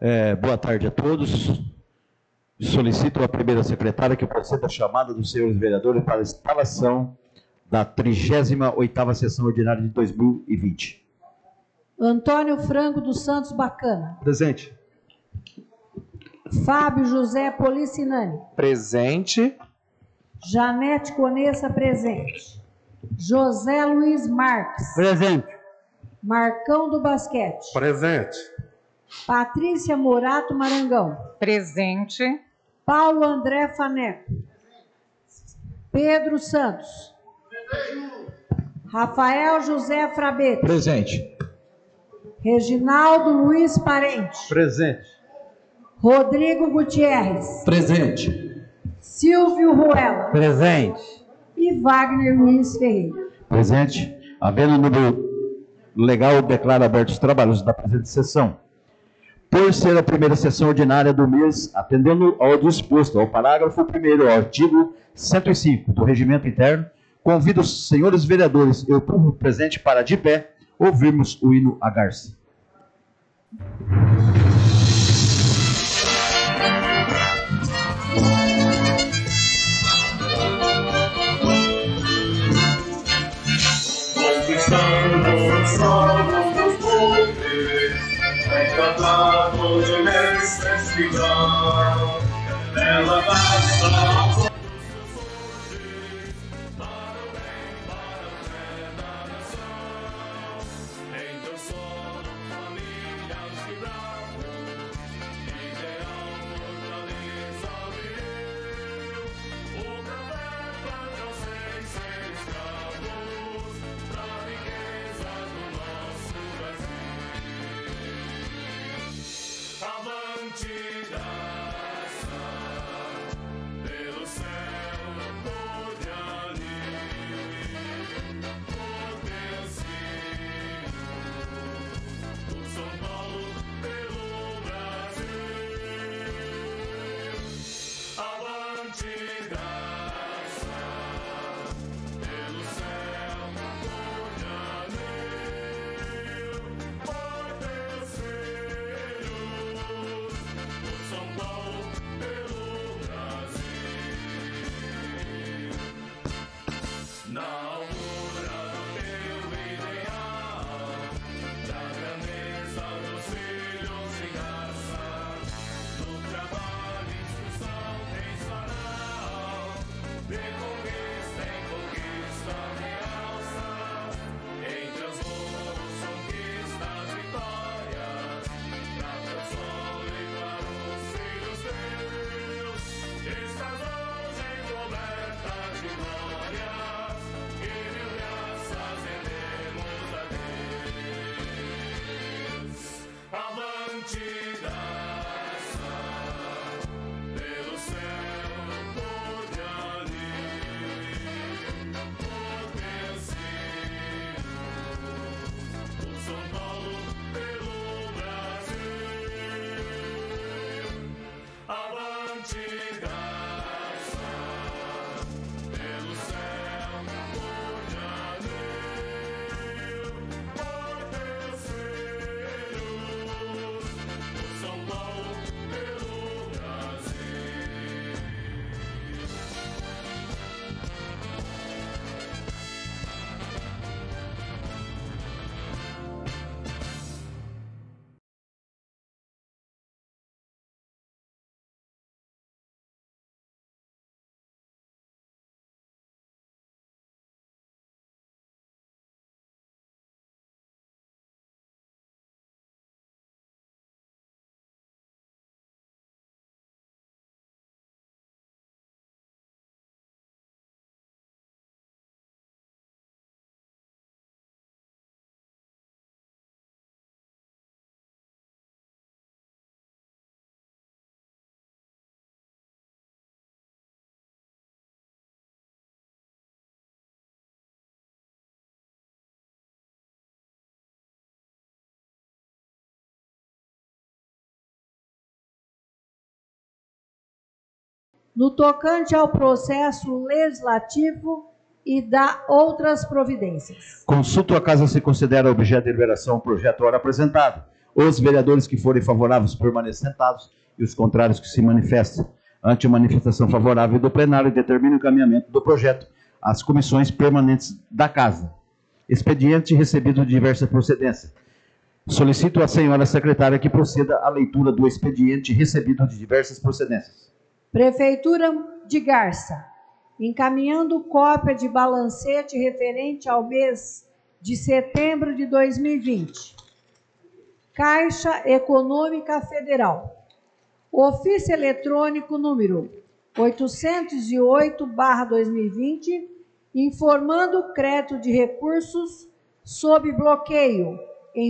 Boa tarde a todos. Solicito a primeira secretária que proceda a chamada dos senhores vereadores para a instalação da 38ª sessão ordinária de 2020. Antônio Franco dos Santos Bacana. Presente. Fábio José Policinani. Presente. Janete Conessa, presente. José Luiz Marques. Presente. Marcão do Basquete. Presente. Patrícia Morato Marangão. Presente. Paulo André Faneco. Pedro Santos. Rafael José Frabete. Presente. Reginaldo Luiz Parente. Presente. Rodrigo Gutierrez. Presente. Silvio Ruela. Presente. E Wagner Luiz Ferreira. Presente. Havendo número legal, declaro abertos os trabalhos da presente sessão. Por ser a primeira sessão ordinária do mês, atendendo ao disposto ao parágrafo 1º, ao artigo 105 do Regimento Interno, convido os senhores vereadores e o público presente para, de pé, ouvirmos o hino à Garça. Conquistando salvos dos poderes, encantados de necessidade, ela dá salvação. no tocante ao processo legislativo e da outras providências. Consulto a casa se considera objeto de deliberação o projeto ora apresentado. Os vereadores que forem favoráveis permaneçam sentados e os contrários que se manifestem. Ante a manifestação favorável do plenário, determina o encaminhamento do projeto às comissões permanentes da Casa. Expediente recebido de diversa procedência. Solicito à senhora secretária que proceda à leitura do expediente recebido de diversas procedências. Prefeitura de Garça, encaminhando cópia de balancete referente ao mês de setembro de 2020. Caixa Econômica Federal. Ofício eletrônico número 808/2020, informando o crédito de recursos sob bloqueio em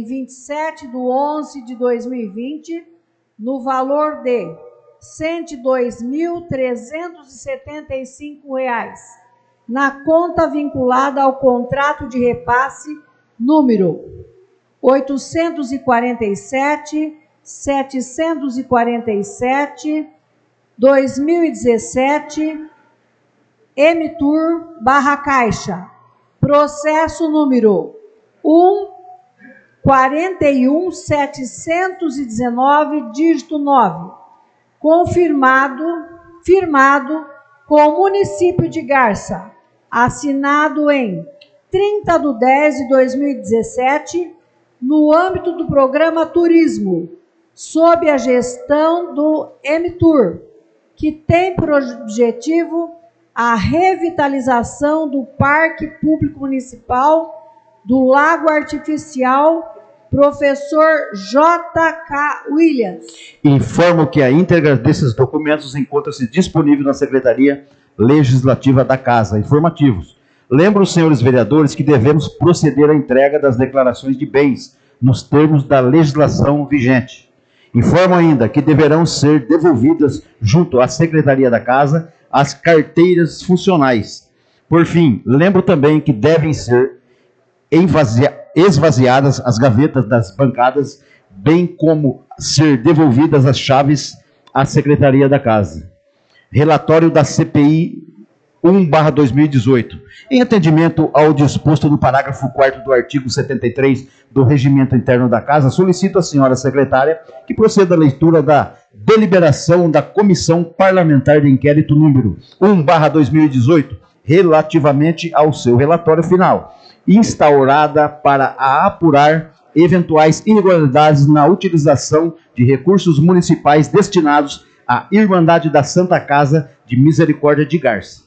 27/11/2020, no valor de R$ 102.375, na conta vinculada ao contrato de repasse número 847.747/2017, Emitur/Caixa, processo número 1.41.719, dígito 9, firmado com o município de Garça, assinado em 30/10/2017, no âmbito do programa Turismo, sob a gestão do Emitur, que tem por objetivo a revitalização do Parque Público Municipal do Lago Artificial Professor J.K. Williams. Informo que a íntegra desses documentos encontra-se disponível na Secretaria Legislativa da Casa. Informativos. Lembro os senhores vereadores que devemos proceder à entrega das declarações de bens nos termos da legislação vigente. Informo ainda que deverão ser devolvidas junto à Secretaria da Casa as carteiras funcionais. Por fim, lembro também que devem ser esvaziadas as gavetas das bancadas, bem como ser devolvidas as chaves à Secretaria da Casa. Relatório da CPI 1/2018. Em atendimento ao disposto no parágrafo 4º do artigo 73 do Regimento Interno da Casa, solicito à senhora secretária que proceda à leitura da deliberação da Comissão Parlamentar de Inquérito número 1/2018, relativamente ao seu relatório final, instaurada para apurar eventuais irregularidades na utilização de recursos municipais destinados à Irmandade da Santa Casa de Misericórdia de Garça.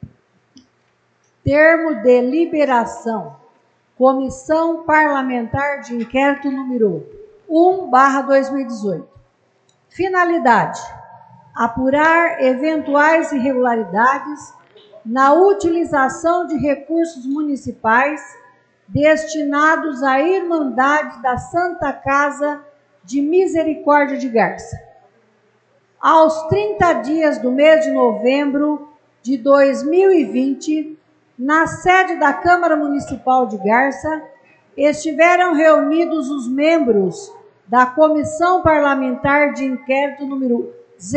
Termo de liberação. Comissão Parlamentar de Inquérito número 1/2018. Finalidade: apurar eventuais irregularidades na utilização de recursos municipais destinados à Irmandade da Santa Casa de Misericórdia de Garça. Aos 30 dias do mês de novembro de 2020, na sede da Câmara Municipal de Garça, estiveram reunidos os membros da Comissão Parlamentar de Inquérito número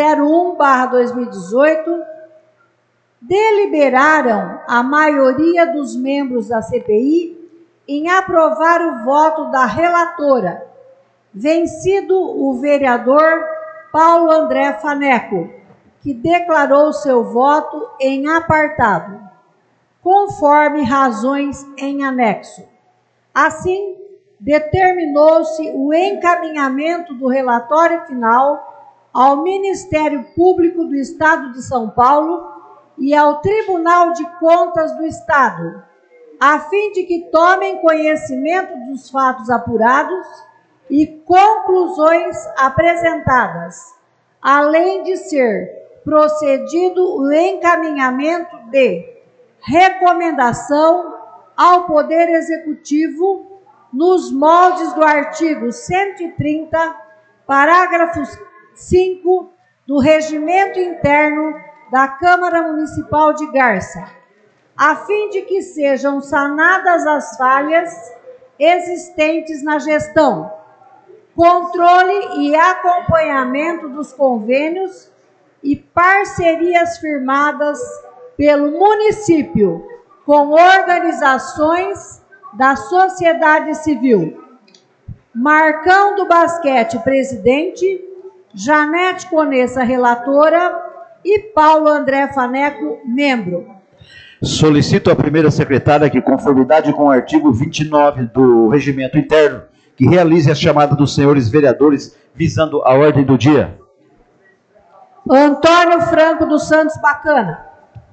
01/2018, deliberaram a maioria dos membros da CPI em aprovar o voto da relatora, vencido o vereador Paulo André Faneco, que declarou seu voto em apartado, conforme razões em anexo. Assim, determinou-se o encaminhamento do relatório final ao Ministério Público do Estado de São Paulo e ao Tribunal de Contas do Estado, a fim de que tomem conhecimento dos fatos apurados e conclusões apresentadas, além de ser procedido o encaminhamento de recomendação ao Poder Executivo nos moldes do artigo 130, parágrafo 5 do Regimento Interno da Câmara Municipal de Garça, a fim de que sejam sanadas as falhas existentes na gestão, controle e acompanhamento dos convênios e parcerias firmadas pelo município com organizações da sociedade civil. Marcão do Basquete, presidente. Janete Conessa, relatora. E Paulo André Faneco, membro. Solicito à primeira secretária que, conformidade com o artigo 29 do Regimento Interno, que realize a chamada dos senhores vereadores visando a ordem do dia. Antônio Franco dos Santos Bacana.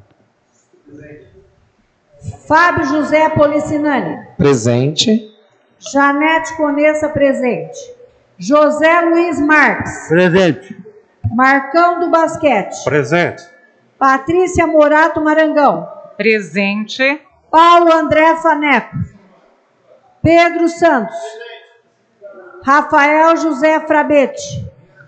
Fábio José Policinani. Presente. Janete Conessa, presente. José Luiz Marques. Presente. Marcão do Basquete. Presente. Patrícia Morato Marangão. Presente. Paulo André Faneco. Pedro Santos. Rafael José Frabete.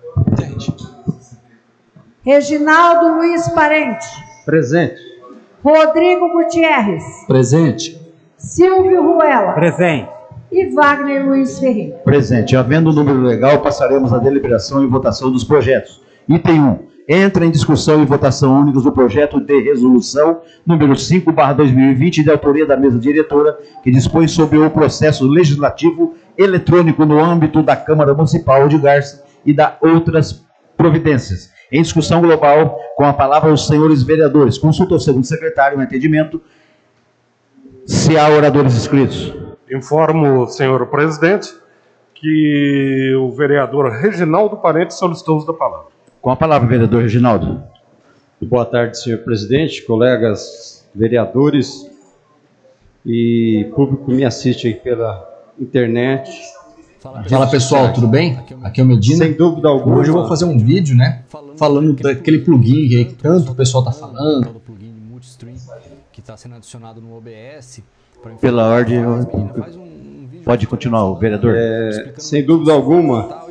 Reginaldo Luiz Parente. Presente. Rodrigo Gutierrez. Presente. Silvio Ruela. Presente. E Wagner Luiz Ferreira. Presente. Havendo o número legal, passaremos à deliberação e votação dos projetos. Item 1. Entra em discussão e votação únicas do projeto de resolução número 5/2020, de autoria da mesa diretora, que dispõe sobre o processo legislativo eletrônico no âmbito da Câmara Municipal de Garça e da outras providências. Em discussão global, com a palavra os senhores vereadores. Consulta ao segundo secretário um entendimento, se há oradores inscritos. Informo, senhor presidente, que o vereador Reginaldo Parente solicitou uso da palavra. Com a palavra, vereador Reginaldo. Boa tarde, senhor presidente, colegas vereadores e público que me assiste aí pela internet. Fala pessoal, tudo bem? Aqui é o Medina. Sem dúvida alguma. Hoje eu vou fazer um vídeo, né? Falando daquele plugin aí que tanto o pessoal tá falando. Do plugin Multistream que está sendo adicionado no OBS. Pela ordem, pode continuar, o vereador. Sem dúvida alguma,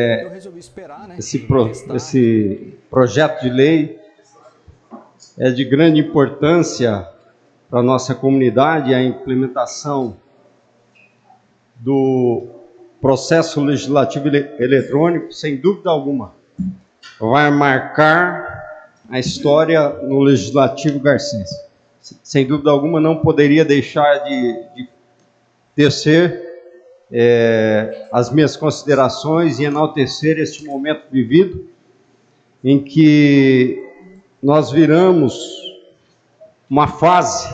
esse projeto de lei é de grande importância para a nossa comunidade. A implementação do processo legislativo eletrônico, sem dúvida alguma, vai marcar a história no legislativo garcense. Sem dúvida alguma, não poderia deixar de tecer as minhas considerações e enaltecer este momento vivido, em que nós viramos uma fase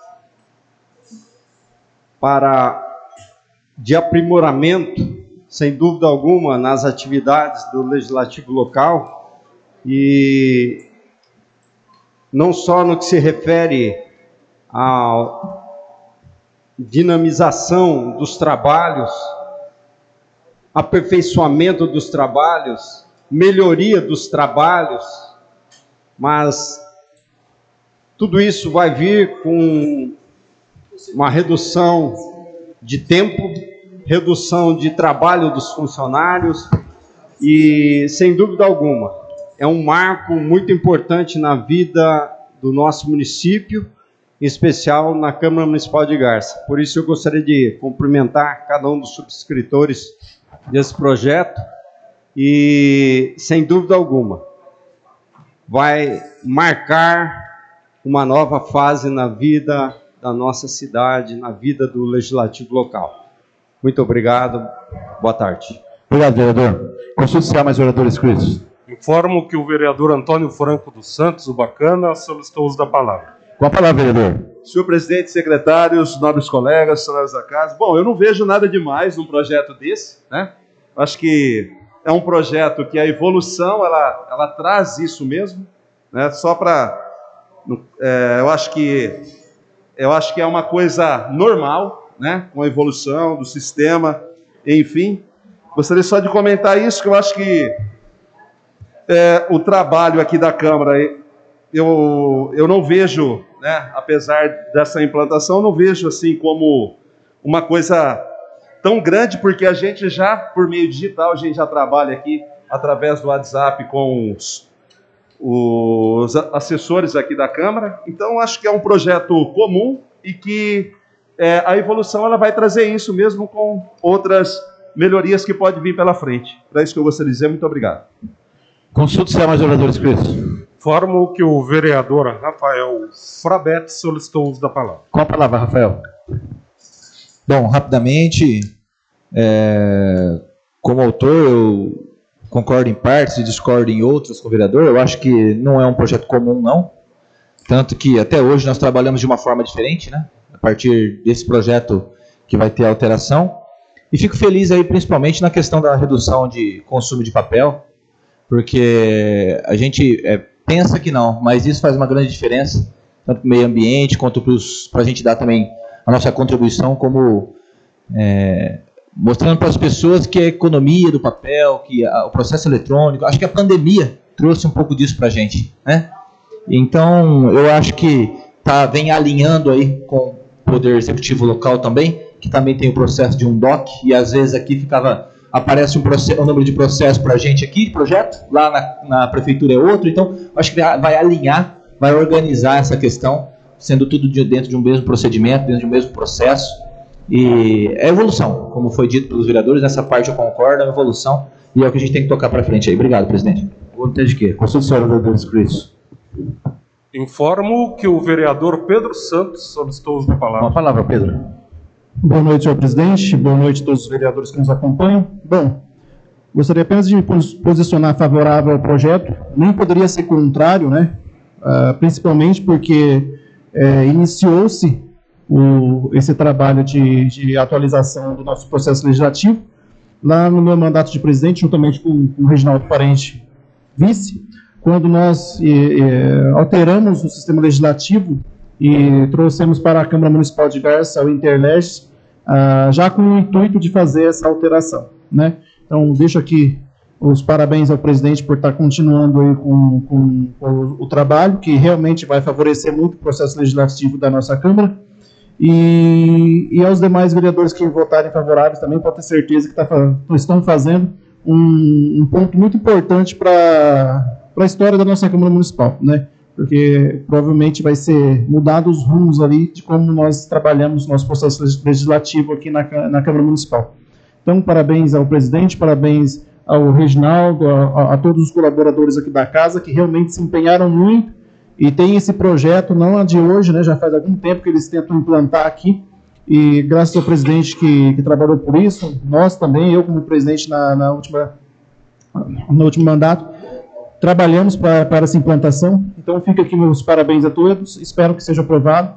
de aprimoramento, sem dúvida alguma, nas atividades do legislativo local, e não só no que se refere à dinamização dos trabalhos, aperfeiçoamento dos trabalhos, melhoria dos trabalhos, mas tudo isso vai vir com uma redução de tempo, redução de trabalho dos funcionários e, sem dúvida alguma, é um marco muito importante na vida do nosso município, em especial na Câmara Municipal de Garça. Por isso eu gostaria de cumprimentar cada um dos subscritores desse projeto e, sem dúvida alguma, vai marcar uma nova fase na vida da nossa cidade, na vida do legislativo local. Muito obrigado, boa tarde. Obrigado, vereador. Consulta se há mais oradores inscritos. Informo que o vereador Antônio Franco dos Santos, o Bacana, solicitou uso da palavra. Com a palavra, vereador. Senhor presidente, secretários, nobres colegas, senhoras da casa. Bom, eu não vejo nada demais num projeto desse, né? Acho que é um projeto que a evolução, ela traz isso mesmo, né? Só para... eu acho que é uma coisa normal, né? Com a evolução do sistema, enfim. Gostaria só de comentar isso, que eu acho que o trabalho aqui da Câmara, eu não vejo, né, apesar dessa implantação, não vejo assim como uma coisa tão grande, porque a gente já, por meio digital, a gente já trabalha aqui através do WhatsApp com os assessores aqui da Câmara. Então, acho que é um projeto comum e que a evolução ela vai trazer isso mesmo com outras melhorias que podem vir pela frente. Para isso que eu gostaria de dizer, muito obrigado. Consulta se há mais oradores inscritos. Informo que o vereador Rafael Frabete solicitou uso da palavra. Com a palavra, Rafael. Bom, rapidamente, Como autor, eu concordo em partes e discordo em outras com o vereador. Eu acho que não é um projeto comum, não. Tanto que até hoje nós trabalhamos de uma forma diferente, né? A partir desse projeto que vai ter alteração. E fico feliz aí principalmente na questão da redução de consumo de papel, porque a gente pensa que não, mas isso faz uma grande diferença, tanto para o meio ambiente, quanto para a gente dar também a nossa contribuição como... mostrando para as pessoas que a economia do papel, que o processo eletrônico, acho que a pandemia trouxe um pouco disso para a gente, né? Então, eu acho que vem alinhando aí com o Poder Executivo local também, que também tem o processo de um DOC, e às vezes aqui aparece um número de processo para a gente aqui, de projeto, lá na prefeitura é outro, então acho que vai alinhar, vai organizar essa questão, sendo tudo dentro de um mesmo procedimento, dentro de um mesmo processo, e é evolução, como foi dito pelos vereadores, nessa parte eu concordo, é evolução, e é o que a gente tem que tocar para frente aí. Obrigado, presidente. Vontade de quê? Conselho senhor vereador Cris. Informo que o vereador Pedro Santos solicitou o uso da palavra. Uma palavra, Pedro. Boa noite, senhor presidente. Boa noite a todos os vereadores que nos acompanham. Bom, gostaria apenas de me posicionar favorável ao projeto. Nem poderia ser contrário, né? Principalmente porque iniciou-se esse trabalho de atualização do nosso processo legislativo lá no meu mandato de presidente, juntamente com o Reginaldo Parente, vice, quando nós alteramos o sistema legislativo e trouxemos para a Câmara Municipal de Garça o Interleges, já com o intuito de fazer essa alteração, né? Então, deixo aqui os parabéns ao presidente por estar continuando aí com o trabalho, que realmente vai favorecer muito o processo legislativo da nossa Câmara, e aos demais vereadores que votarem favoráveis também, pode ter certeza que estão fazendo um ponto muito importante para a história da nossa Câmara Municipal, né? Porque provavelmente vai ser mudado os rumos ali de como nós trabalhamos nosso processo legislativo aqui na Câmara Municipal. Então, parabéns ao presidente, parabéns ao Reginaldo, a todos os colaboradores aqui da casa, que realmente se empenharam muito e tem esse projeto, não é de hoje, né? Já faz algum tempo que eles tentam implantar aqui, e graças ao presidente que trabalhou por isso, nós também, eu como presidente no último mandato, trabalhamos para essa implantação. Então fica aqui meus parabéns a todos, espero que seja aprovado,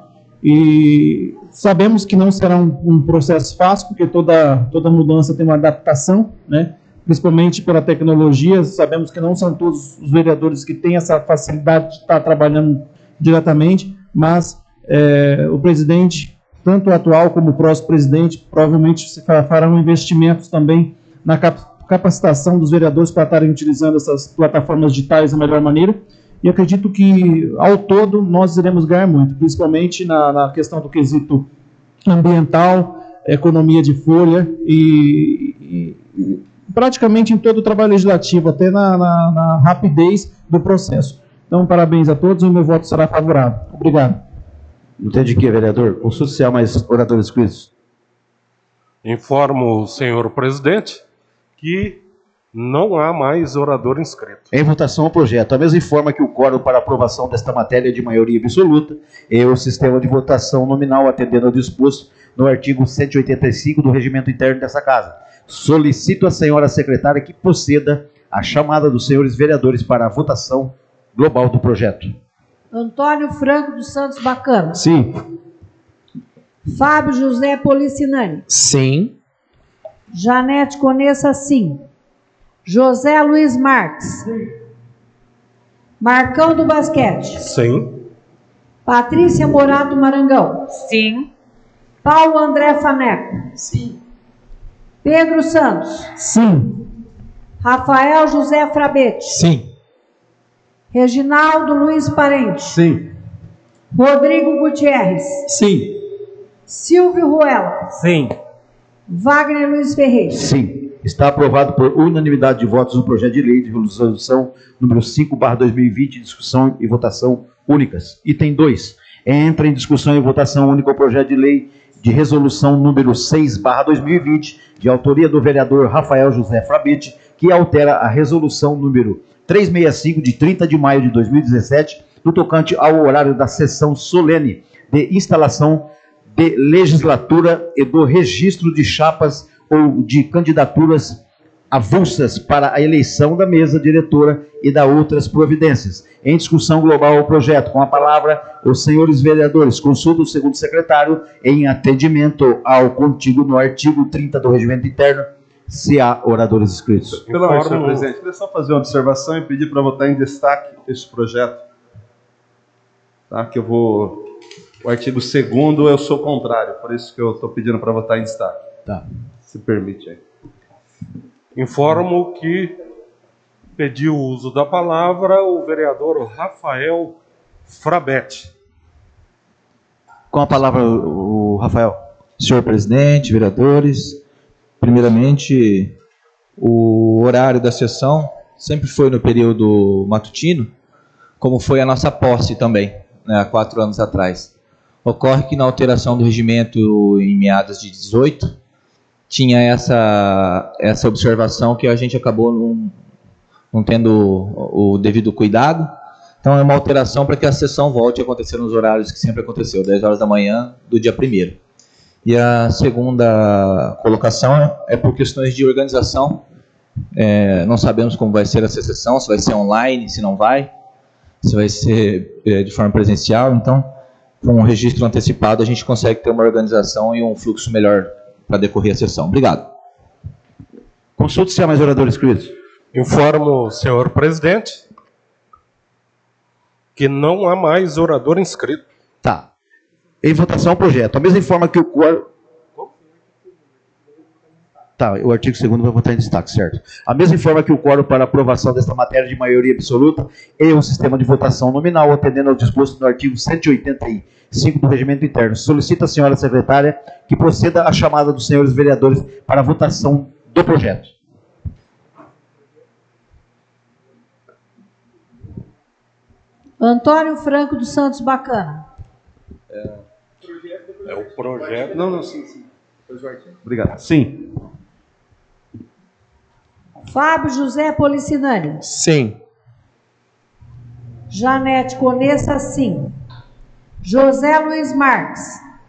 e sabemos que não será um processo fácil, porque toda mudança tem uma adaptação, né? Principalmente pela tecnologia. Sabemos que não são todos os vereadores que têm essa facilidade de estar trabalhando diretamente, mas o presidente, tanto o atual como o próximo presidente, provavelmente farão investimentos também na capacitação dos vereadores para estarem utilizando essas plataformas digitais da melhor maneira, e acredito que, ao todo, nós iremos ganhar muito, principalmente na questão do quesito ambiental, economia de folha e praticamente em todo o trabalho legislativo, até na rapidez do processo. Então, parabéns a todos, e o meu voto será favorável. Obrigado. Não tem de quê, vereador? Consulta se há mais oradores inscritos. Informo o senhor presidente que não há mais orador inscrito. Em votação ao projeto. A mesa informa que o quórum para aprovação desta matéria é de maioria absoluta e o sistema de votação nominal, atendendo ao disposto no artigo 185 do Regimento Interno dessa Casa. Solicito à senhora secretária que proceda à chamada dos senhores vereadores para a votação global do projeto. Antônio Franco dos Santos Bacana. Sim. Fábio José Policinani. Sim. Janete Conessa, sim. José Luiz Marques. Sim. Marcão do Basquete. Sim. Patrícia Morato Marangão. Sim. Paulo André Faneco. Sim. Pedro Santos. Sim. Rafael José Frabete. Sim. Reginaldo Luiz Parente. Sim. Rodrigo Gutierrez. Sim. Silvio Ruela. Sim. Wagner Luiz Ferreira. Sim. Está aprovado por unanimidade de votos o projeto de lei de resolução número 5/2020, discussão e votação únicas. Item 2. Entra em discussão e votação única o projeto de lei de resolução número 6/2020, de autoria do vereador Rafael José Frabete, que altera a resolução número 365, de 30 de maio de 2017, no tocante ao horário da sessão solene de instalação de legislatura e do registro de chapas ou de candidaturas avulsas para a eleição da mesa diretora e da outras providências. Em discussão global o projeto, com a palavra os senhores vereadores. Consulta o segundo secretário em atendimento ao contigo no artigo 30 do Regimento Interno, se há oradores inscritos. Pela ordem, senhor presidente, queria só fazer uma observação e pedir para votar em destaque esse projeto. Tá? Que eu vou... O artigo 2º eu sou contrário, por isso que eu estou pedindo para votar em destaque. Tá. Se permite aí. Informo que pediu o uso da palavra o vereador Rafael Frabetti. Com a palavra o Rafael. Senhor presidente, vereadores, primeiramente, o horário da sessão sempre foi no período matutino, como foi a nossa posse também, né, há 4 anos atrás. Ocorre que na alteração do regimento em meados de 18, tinha essa observação que a gente acabou não tendo o devido cuidado. Então é uma alteração para que a sessão volte a acontecer nos horários que sempre aconteceu, 10 horas da manhã do dia 1º. E a segunda colocação é por questões de organização. Não sabemos como vai ser essa sessão, se vai ser online, se não vai, se vai ser de forma presencial. Então, com um registro antecipado, a gente consegue ter uma organização e um fluxo melhor para decorrer a sessão. Obrigado. Consulte se há mais oradores inscritos. Informo, senhor presidente, que não há mais orador inscrito. Tá. Em votação o projeto. A mesma forma que o quórum... Tá, o artigo 2º vai votar em destaque, certo. A mesma forma que o quórum para aprovação desta matéria de maioria absoluta e o sistema de votação nominal, atendendo ao disposto no artigo 185 do Regimento Interno. Solicita a senhora secretária que proceda à chamada dos senhores vereadores para a votação do projeto. Antônio Franco dos Santos Bacana. É o projeto. Não, sim. Obrigado. Sim. Fábio José Policinani. Sim. Janete Conessa, sim. José Luiz Marques.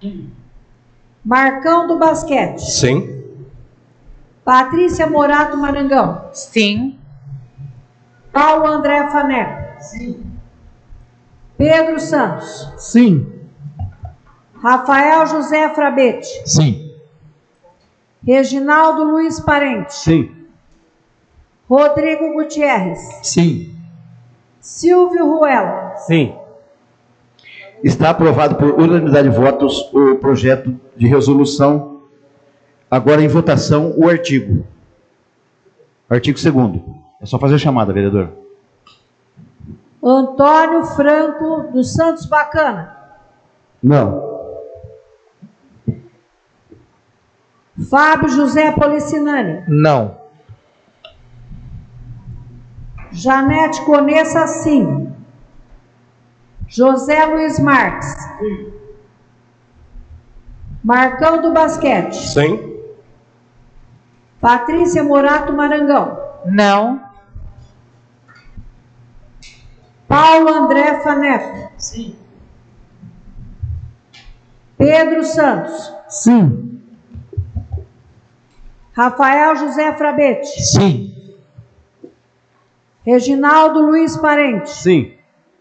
Marcão do Basquete. Sim. Patrícia Morato Marangão. Sim. Paulo André Faneco. Sim. Pedro Santos. Sim. Rafael José Frabetti. Sim. Reginaldo Luiz Parente. Sim. Rodrigo Gutierrez. Sim. Silvio Ruela. Sim. Está aprovado por unanimidade de votos o projeto de resolução. Agora em votação o artigo. Artigo 2º. É só fazer a chamada, vereador. Antônio Franco dos Santos Bacana. Não. Fábio José Policinani. Não. Janete Conessa, sim. José Luiz Marques. Sim. Marcão do Basquete. Sim. Patrícia Morato Marangão. Não. Paulo André Faneco. Sim. Pedro Santos. Sim. Rafael José Frabetti. Sim. Reginaldo Luiz Parente. Sim.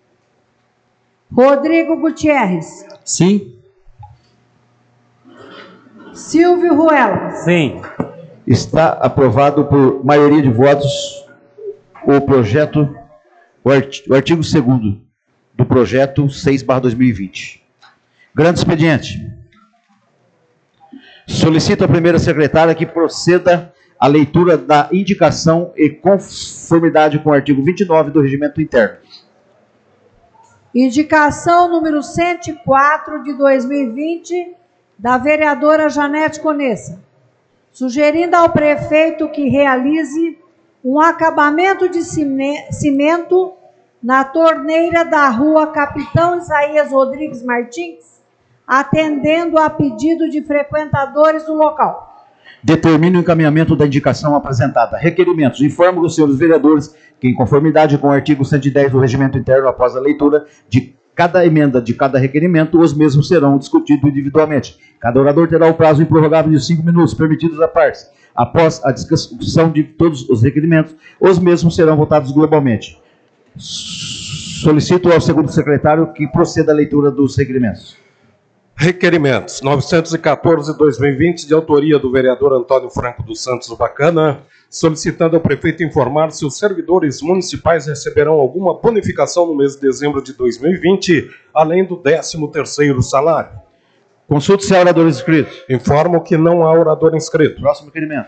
Rodrigo Gutierrez. Sim. Silvio Ruela. Sim. Está aprovado por maioria de votos o projeto, o artigo 2º do projeto 6/2020. Grande expediente. Solicito à primeira secretária que proceda à leitura da indicação e conformidade com o artigo 29 do Regimento Interno. Indicação número 104 de 2020 da vereadora Janete Conessa, sugerindo ao prefeito que realize um acabamento de cimento na torneira da rua Capitão Isaías Rodrigues Martins, atendendo a pedido de frequentadores do local. Determine o encaminhamento da indicação apresentada. Requerimentos. Informo os senhores vereadores que, em conformidade com o artigo 110 do Regimento Interno, após a leitura de cada emenda de cada requerimento, os mesmos serão discutidos individualmente. Cada orador terá o prazo improrrogável de 5 minutos, permitidos à parte. Após a discussão de todos os requerimentos, os mesmos serão votados globalmente. Solicito ao segundo secretário que proceda à leitura dos requerimentos. Requerimentos 914/2020, de autoria do vereador Antônio Franco dos Santos Bacana, solicitando ao prefeito informar se os servidores municipais receberão alguma bonificação no mês de dezembro de 2020, além do 13º salário. Consulte se há orador inscrito. Informo que não há orador inscrito. Próximo requerimento.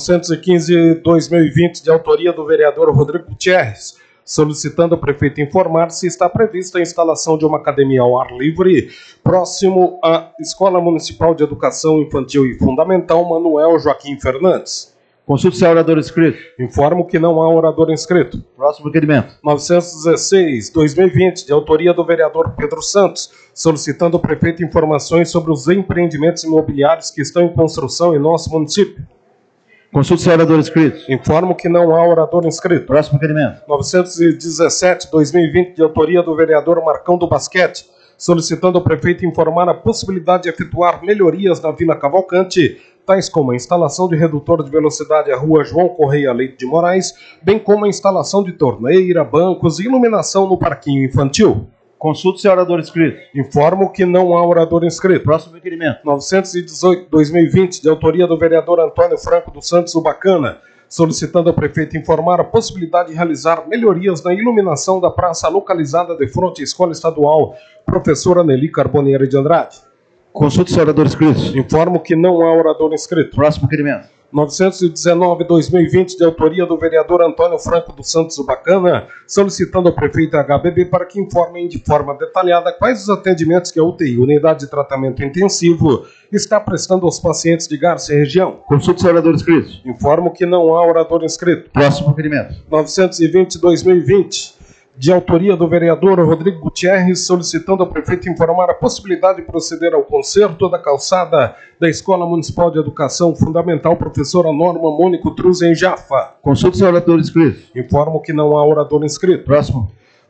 915/2020, de autoria do vereador Rodrigo Gutierrez, solicitando ao prefeito informar se está prevista a instalação de uma academia ao ar livre próximo à Escola Municipal de Educação Infantil e Fundamental Manuel Joaquim Fernandes. Consulte se há orador inscrito. Informo que não há orador inscrito. Próximo requerimento. 916/2020, de autoria do vereador Pedro Santos, solicitando ao prefeito informações sobre os empreendimentos imobiliários que estão em construção em nosso município. Consulte se há orador inscrito. Informo que não há orador inscrito. Próximo requerimento. 917/2020, de autoria do vereador Marcão do Basquete, solicitando ao prefeito informar a possibilidade de efetuar melhorias na Vila Cavalcante, tais como a instalação de redutor de velocidade à rua João Correia Leite de Moraes, bem como a instalação de torneira, bancos e iluminação no parquinho infantil. Consulte se há orador inscrito. Informo que não há orador inscrito. Próximo requerimento. 918/2020, de autoria do vereador Antônio Franco dos Santos Bacana, solicitando ao prefeito informar a possibilidade de realizar melhorias na iluminação da praça localizada de frente à Escola Estadual Professora Nelly Carbonieri de Andrade. Consulte se há orador inscrito. Informo que não há orador inscrito. Próximo requerimento. 919/2020, de autoria do vereador Antônio Franco dos Santos Bacana, solicitando ao prefeito HBB para que informem de forma detalhada quais os atendimentos que a UTI, Unidade de Tratamento Intensivo, está prestando aos pacientes de Garça e região. Consulte se há orador inscrito. Informo que não há orador inscrito. Próximo requerimento. 920/2020, de autoria do vereador Rodrigo Gutierrez, solicitando ao prefeito informar a possibilidade de proceder ao conserto da calçada da Escola Municipal de Educação Fundamental Professora Norma Mônico Truz, em Jafa. Consulte se há orador inscrito. Informo que não há orador inscrito. Próximo.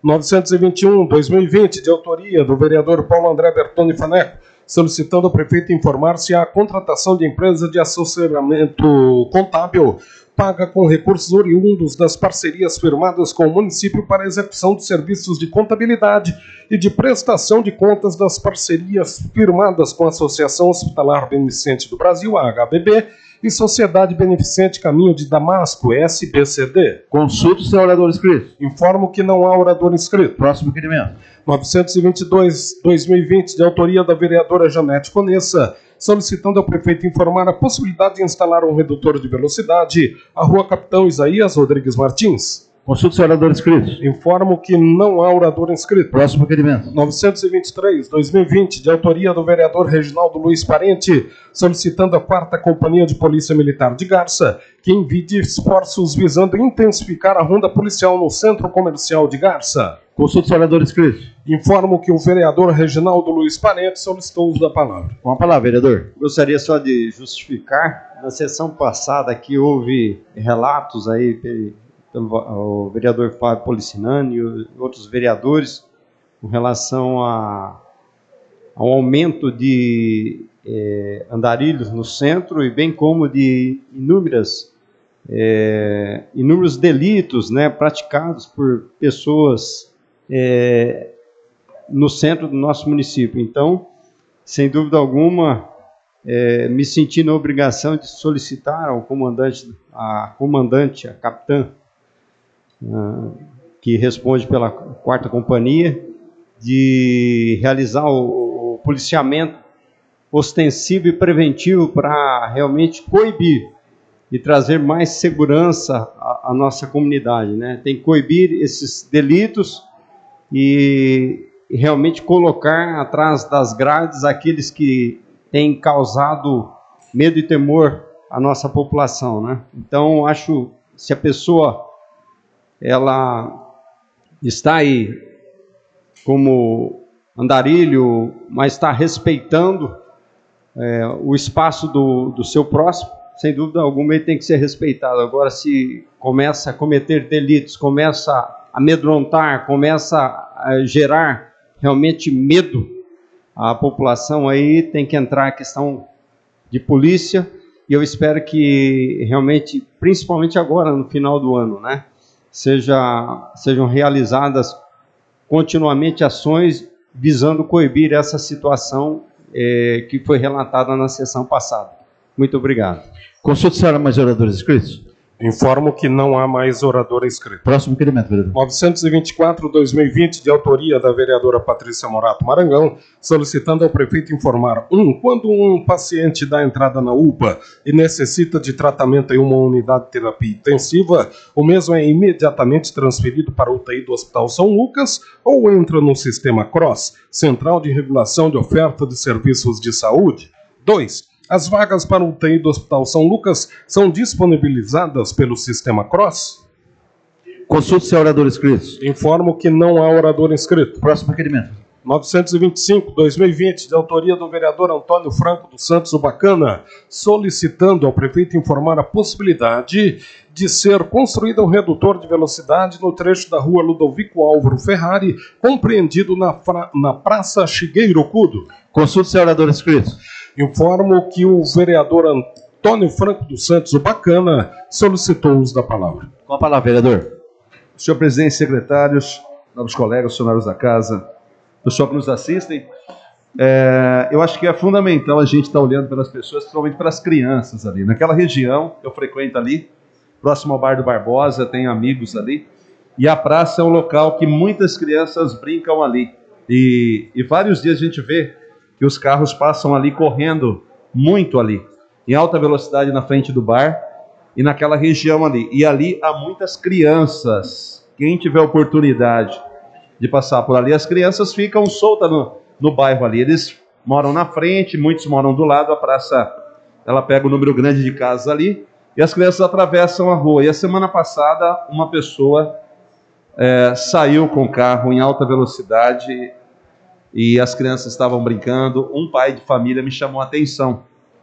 921/2020, de autoria do vereador Paulo André Bertoni Faneco, solicitando ao prefeito informar se há contratação de empresa de assessoramento contábil paga com recursos oriundos das parcerias firmadas com o município para a execução de serviços de contabilidade e de prestação de contas das parcerias firmadas com a Associação Hospitalar Beneficente do Brasil, a HBB, e Sociedade Beneficente Caminho de Damasco, SBCD. Consulte se há orador inscrito. Informo que não há orador inscrito. Próximo requerimento. 922/2020, de autoria da vereadora Janete Conessa, solicitando ao prefeito informar a possibilidade de instalar um redutor de velocidade à rua Capitão Isaías Rodrigues Martins. Consulte se há orador inscrito. Informo que não há orador inscrito. Próximo requerimento. 923/2020, de autoria do vereador Reginaldo Luiz Parente, solicitando à 4ª Companhia de Polícia Militar de Garça que envie esforços visando intensificar a ronda policial no Centro Comercial de Garça. Consulte se há orador inscrito. Informo que o vereador Reginaldo Luiz Parente solicitou o uso da palavra. Com a palavra, vereador. Gostaria só de justificar, na sessão passada aqui houve relatos aí pelo vereador Fábio Policinani e outros vereadores com relação ao aumento de andarilhos no centro e bem como de inúmeros delitos, né, praticados por pessoas no centro do nosso município. Então, sem dúvida alguma, me senti na obrigação de solicitar ao comandante, a capitã, que responde pela 4ª Companhia, de realizar o policiamento ostensivo e preventivo para realmente coibir e trazer mais segurança à nossa comunidade, né? Tem que coibir esses delitos e realmente colocar atrás das grades aqueles que têm causado medo e temor à nossa população, né? Então, acho, se a pessoa ela está aí como andarilho, mas está respeitando o espaço do seu próximo, sem dúvida alguma ele tem que ser respeitado. Agora, se começa a cometer delitos, começa a amedrontar, começa a gerar realmente medo. A população aí tem que entrar a questão de polícia, e eu espero que realmente, principalmente agora, no final do ano, né, sejam realizadas continuamente ações visando coibir essa situação que foi relatada na sessão passada. Muito obrigado. Consulta, senhora, mais oradores inscritos? Informo que não há mais orador inscrito. Próximo requerimento, vereador. 924/2020, de autoria da vereadora Patrícia Morato Marangão, solicitando ao prefeito informar: 1. Quando um paciente dá entrada na UPA e necessita de tratamento em uma unidade de terapia intensiva, o mesmo é imediatamente transferido para a UTI do Hospital São Lucas ou entra no sistema CROSS, Central de Regulação de Oferta de Serviços de Saúde? 2. As vagas para o UTI do Hospital São Lucas são disponibilizadas pelo sistema CROSS? Consulte se há orador inscrito. Informo que não há orador inscrito. Próximo requerimento. 925/2020, de autoria do vereador Antônio Franco dos Santos Ubacana, solicitando ao prefeito informar a possibilidade de ser construído um redutor de velocidade no trecho da rua Ludovico Álvaro Ferrari, compreendido na Praça Chigueiro Cudo. Consulte se há orador inscrito. Informo que o vereador Antônio Franco dos Santos Ubacana solicitou o uso da palavra. Com a palavra, vereador. Senhor presidente, secretários, novos colegas, funcionários da casa, pessoal que nos assistem, eu acho que é fundamental a gente estar olhando pelas pessoas, principalmente pelas crianças ali. Naquela região, eu frequento ali, próximo ao Bar do Barbosa, tenho amigos ali, e a praça é um local que muitas crianças brincam ali. E vários dias a gente vê que os carros passam ali correndo muito ali, em alta velocidade na frente do bar e naquela região ali. E ali há muitas crianças. Quem tiver oportunidade de passar por ali, as crianças ficam soltas no bairro ali. Eles moram na frente, muitos moram do lado, a praça, ela pega um número grande de casas ali, e as crianças atravessam a rua. E a semana passada, uma pessoa saiu com o carro em alta velocidade e as crianças estavam brincando. Um pai de família me chamou a atenção.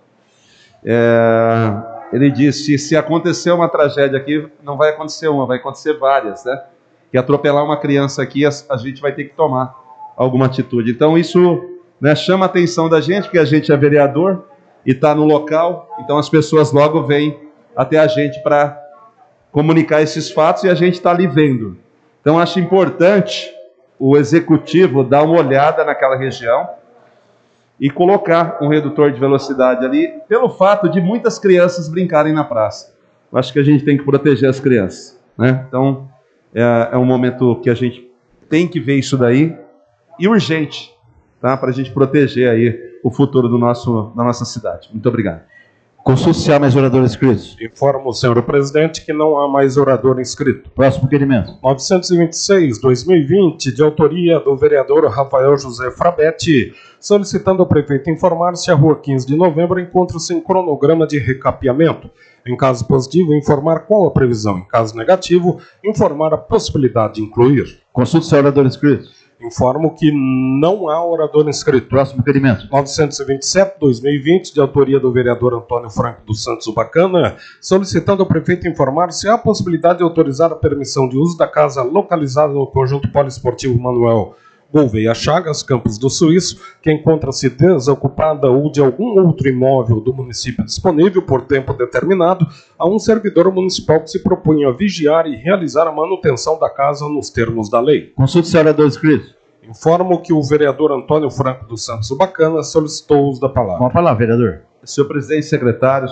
Ele disse: se acontecer uma tragédia aqui, não vai acontecer uma, vai acontecer várias, né? Que atropelar uma criança aqui, a gente vai ter que tomar alguma atitude. Então isso, né, chama a atenção da gente, porque a gente é vereador e está no local, então as pessoas logo vêm até a gente para comunicar esses fatos e a gente está ali vendo. Então acho importante o executivo dar uma olhada naquela região e colocar um redutor de velocidade ali, pelo fato de muitas crianças brincarem na praça. Eu acho que a gente tem que proteger as crianças, né? Então, é um momento que a gente tem que ver isso daí, e urgente, tá? Para a gente proteger aí o futuro da nossa cidade. Muito obrigado. Consulte se há mais oradores inscritos. Informo, senhor presidente, que não há mais orador inscrito. Próximo requerimento. 926/2020, de autoria do vereador Rafael José Frabetti, solicitando ao prefeito informar se a rua 15 de novembro encontra-se em cronograma de recapeamento. Em caso positivo, informar qual a previsão. Em caso negativo, informar a possibilidade de incluir. Consulte se há orador inscrito. Informo que não há orador inscrito. Próximo requerimento. 927/2020, de autoria do vereador Antônio Franco dos Santos Ubacana, solicitando ao prefeito informar se há possibilidade de autorizar a permissão de uso da casa localizada no conjunto poliesportivo Manuel Gouveia Chagas, Campos do Suíço, que encontra-se desocupada ou de algum outro imóvel do município disponível por tempo determinado a um servidor municipal que se propunha vigiar e realizar a manutenção da casa nos termos da lei. Consulte se há orador inscrito. Informo que o vereador Antônio Franco dos Santos Ubacana solicitou o uso da palavra. Com a palavra, vereador. Senhor presidente, secretários,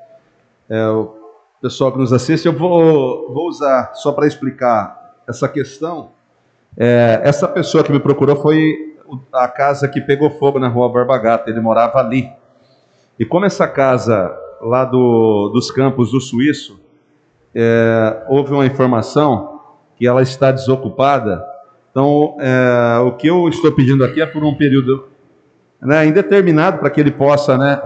o pessoal que nos assiste, eu vou usar só para explicar essa questão. Essa pessoa que me procurou foi a casa que pegou fogo na rua Borba Gata. Ele morava ali. E como essa casa lá dos Campos do Suíço, houve uma informação que ela está desocupada. Então, o que eu estou pedindo aqui é por um período, né, indeterminado, para que ele possa, né,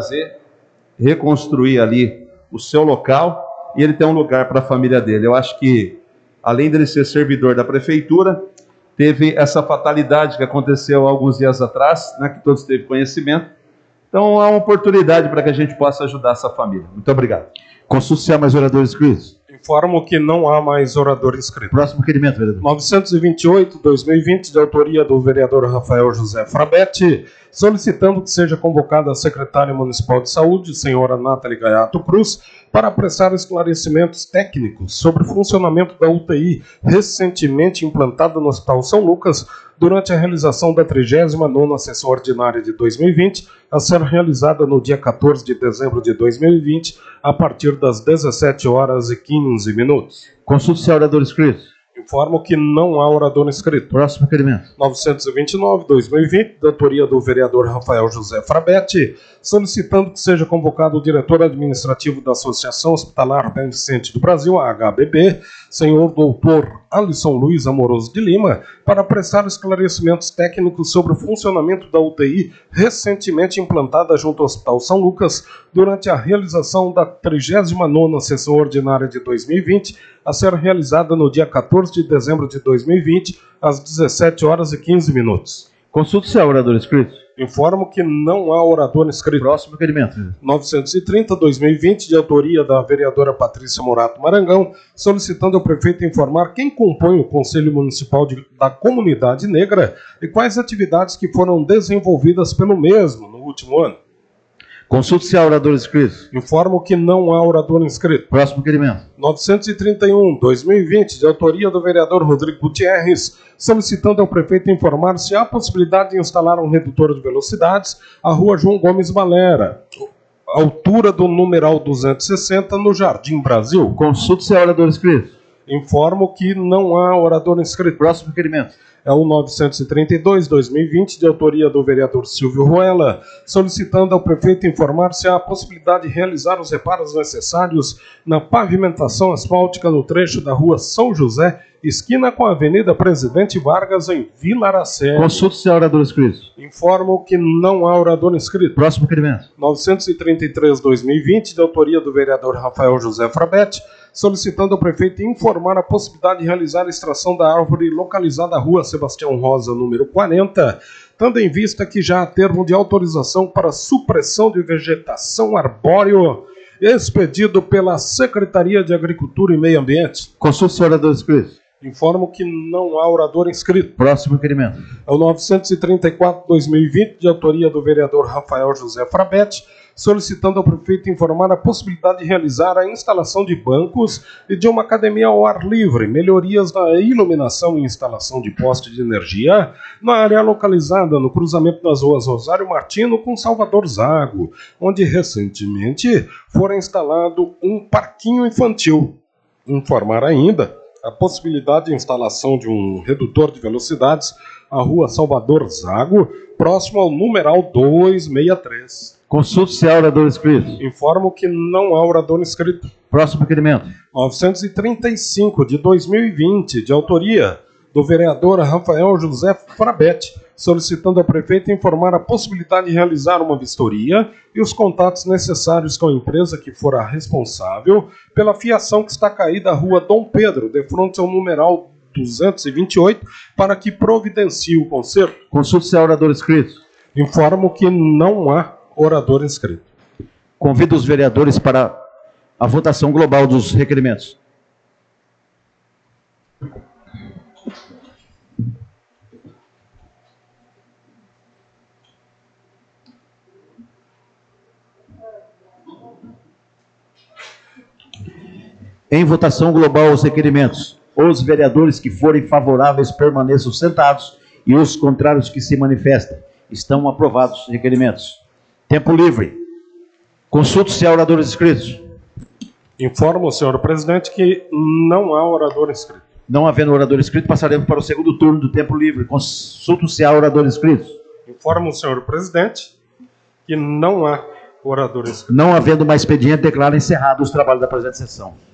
reconstruir ali o seu local e ele ter um lugar para a família dele. Eu acho que, além dele ser servidor da prefeitura, teve essa fatalidade que aconteceu alguns dias atrás, né, que todos teve conhecimento. Então, há uma oportunidade para que a gente possa ajudar essa família. Muito obrigado. Consulte se há mais oradores inscritos. Informo que não há mais orador inscrito. Próximo requerimento, vereador. 928/2020, de autoria do vereador Rafael José Frabetti, solicitando que seja convocada a secretária municipal de saúde, senhora Nathalie Gaiato Cruz, para prestar esclarecimentos técnicos sobre o funcionamento da UTI recentemente implantada no Hospital São Lucas durante a realização da 39ª sessão ordinária de 2020, a ser realizada no dia 14 de dezembro de 2020, a partir das 17h15. Consulte-se a orador inscrito. Informo que não há orador inscrito. Próximo requerimento. 929/2020, de autoria do vereador Rafael José Frabetti, solicitando que seja convocado o diretor administrativo da Associação Hospitalar Beneficente do Brasil, a HBB, senhor doutor Alisson Luiz Amoroso de Lima, para prestar esclarecimentos técnicos sobre o funcionamento da UTI recentemente implantada junto ao Hospital São Lucas durante a realização da 39ª sessão ordinária de 2020, a ser realizada no dia 14 de dezembro de 2020, às 17h15. Consulte-se a orador inscrito. Informo que não há orador inscrito. Próximo requerimento. 930/2020, de autoria da vereadora Patrícia Morato Marangão, solicitando ao prefeito informar quem compõe o Conselho Municipal da Comunidade Negra e quais atividades que foram desenvolvidas pelo mesmo no último ano. Consulte-se a orador inscrito. Informo que não há orador inscrito. Próximo requerimento. 931/2020, de autoria do vereador Rodrigo Gutierrez, solicitando ao prefeito informar se há possibilidade de instalar um redutor de velocidades à rua João Gomes Valera, altura do numeral 260, no Jardim Brasil. Consulte-se a orador inscrito. Informo que não há orador inscrito. Próximo requerimento. É o 932/2020, de autoria do vereador Silvio Ruela, solicitando ao prefeito informar se há a possibilidade de realizar os reparos necessários na pavimentação asfáltica no trecho da rua São José, esquina com a Avenida Presidente Vargas, em Vila Araceli. Consulte-se a orador inscrito. Informo que não há orador inscrito. Próximo requerimento. 933/2020, de autoria do vereador Rafael José Frabetti, solicitando ao prefeito informar a possibilidade de realizar a extração da árvore localizada na rua Sebastião Rosa, número 40, tendo em vista que já há termo de autorização para supressão de vegetação arbóreo expedido pela Secretaria de Agricultura e Meio Ambiente. Consulte-se a orador inscrito. Informo que não há orador inscrito. Próximo requerimento. É o 934/2020, de autoria do vereador Rafael José Frabetti, solicitando ao prefeito informar a possibilidade de realizar a instalação de bancos e de uma academia ao ar livre, melhorias na iluminação e instalação de poste de energia na área localizada no cruzamento das ruas Rosário Martino com Salvador Zago, onde recentemente fora instalado um parquinho infantil. Informar ainda a possibilidade de instalação de um redutor de velocidades à rua Salvador Zago, próximo ao numeral 263. Consulte-se a orador inscrito. Informo que não há orador inscrito. Próximo requerimento. 935/2020, de autoria do vereador Rafael José Frabetti, solicitando ao prefeito informar a possibilidade de realizar uma vistoria e os contatos necessários com a empresa que for a responsável pela fiação que está caída à rua Dom Pedro, de frente ao numeral 228, para que providencie o conserto. Consulte-se a orador inscrito. Informo que não há orador inscrito. Convido os vereadores para a votação global dos requerimentos. Em votação global os requerimentos. Os vereadores que forem favoráveis permaneçam sentados e os contrários que se manifestem. Estão aprovados os requerimentos. Tempo livre. Consulte-se a oradores inscritos. Informo, senhor presidente, que não há orador inscrito. Não havendo orador inscrito, passaremos para o segundo turno do tempo livre. Consulte-se a oradores inscritos. Informo, senhor presidente, que não há orador inscrito. Não havendo mais expediente, declaro encerrado os trabalhos da presente sessão.